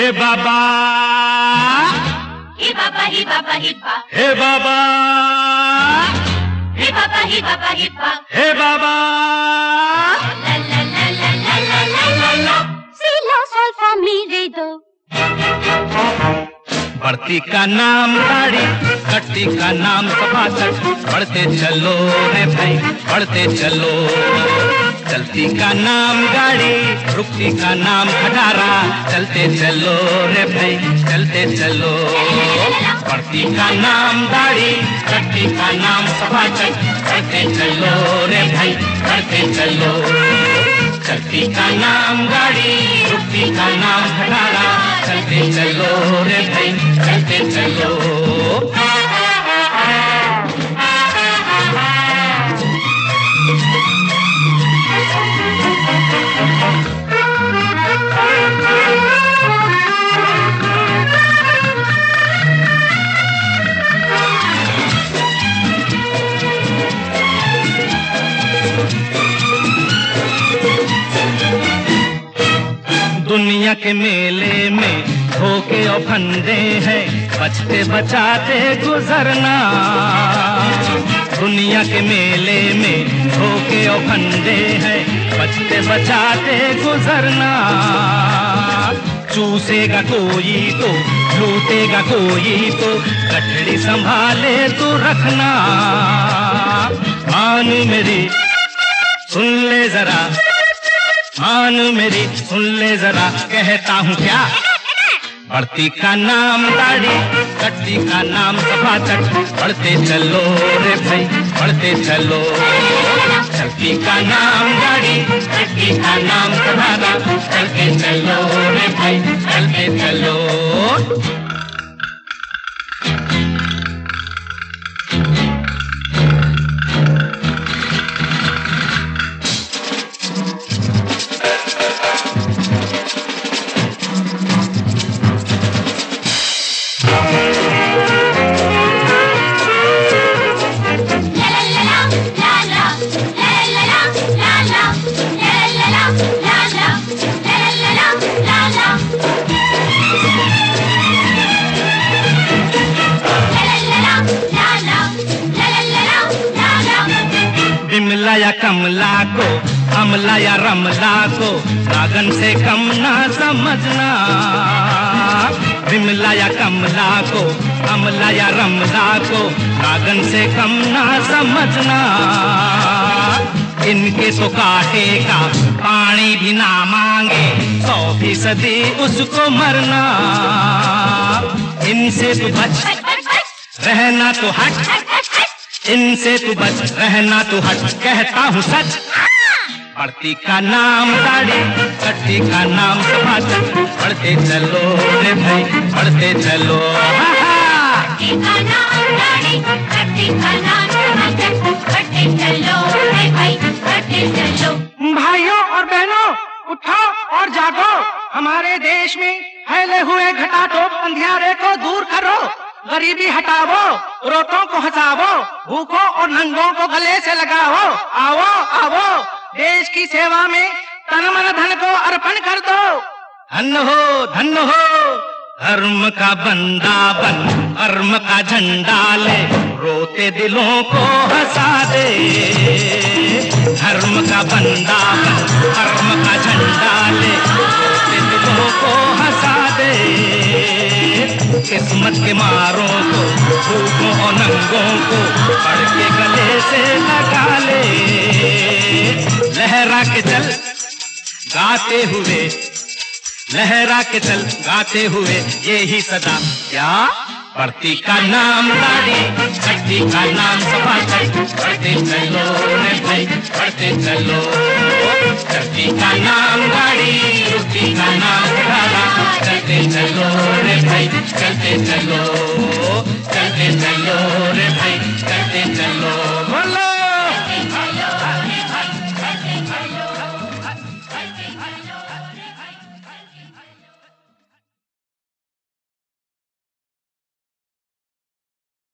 हे बाबा, हे बाबा, हे बाबा, हे बा, हे बाबा, हे बाबा, हे बाबा, हे बा, हे बाबा। ला ला ला ला ला ला ला ला ला। Si la sol fa mi re do। बढ़ती का नाम दाढ़ी, कट्टी का नाम सपासट, बढ़ते चलो रे भाई, बढ़ते चलो। चलती का नाम गाड़ी, रुकती का नाम खटारा, चलते चलो रे भाई, चलते चलो। बढ़ती का नाम दाढ़ी, कट्टी का नाम सपासट, बढ़ते चलो रे भाई, बढ़ते चलो। चलती का नाम गाड़ी, रुकती का नाम खटारा, चलते चलो रे भाई, चलते चलो। दुनिया के मेले में धोखे और फंदे हैं, बचते बचाते गुजरना। दुनिया के मेले में धोखे और फंदे हैं, बचते बचाते गुजरना। चूसेगा कोई तो लूटेगा कोई तो, गठड़ी संभाले तो रखना। मान मेरी सुन ले जरा, मान मेरी सुन ले जरा, कहता हूँ क्या। बढ़ती का नाम दाढ़ी, कट्टी का नाम सपाचट, बढ़ते चलो रे भाई, बढ़ते चलो। चलती का नाम गाड़ी, कट्टी का नाम सपारा, चलते चलो रे भाई, चलते चलो। बिमला या कमला को, अमला या रमला को, नागन से कम ना समझना। बिमला या कमला को, अमला या रमला को, नागन से कम ना समझना। इनके तो काटे का पानी भी ना मांगे, 100% उसको मरना। इनसे तो बच रहना तो हट, इनसे तू बच रहना तू हट, कहता हूँ सच। बढ़ती का नाम दाढ़ी, कट्टी का नाम सपाचट, बढ़ते चलो रे भाई, बढ़ते चलो। कट्टी का नाम दाढ़ी, कट्टी का नाम सपाचट, बढ़ते चलो रे भाई, बढ़ते चलो। भाइयों और बहनों, उठो और जागो। हमारे देश में फैले हुए घटाटोप अंधियारे को दूर करो। गरीबी हटाओ, रोटों को हटाओ, भूखों और नंगों को गले से लगाओ। आओ आओ, देश की सेवा में तन मन धन को अर्पण कर दो। धन्य हो, धन्य हो, धर्म का बंदा बन, कर्म का झंडा ले, रोते दिलों को हंसा दे। धर्म का बंदा बन, कर्म का झंडा ले, रोते दिलों को हंसा दे। किस्मत के मारों को, भूखों और नंगों को, पढ़ के गले से लगा ले। लहरा के चल गाते हुए, लहरा के चल गाते हुए, ये ही सदा क्या। बढ़ती का नाम दाढ़ी, कट्टी का नाम सपाचट, बढ़ते चलो रे भाई, बढ़ते चलो। चलती का नाम गाड़ी, रुकती का नाम खटारा, चलते चलो रे भाई, चलते चलो, चलते चलो।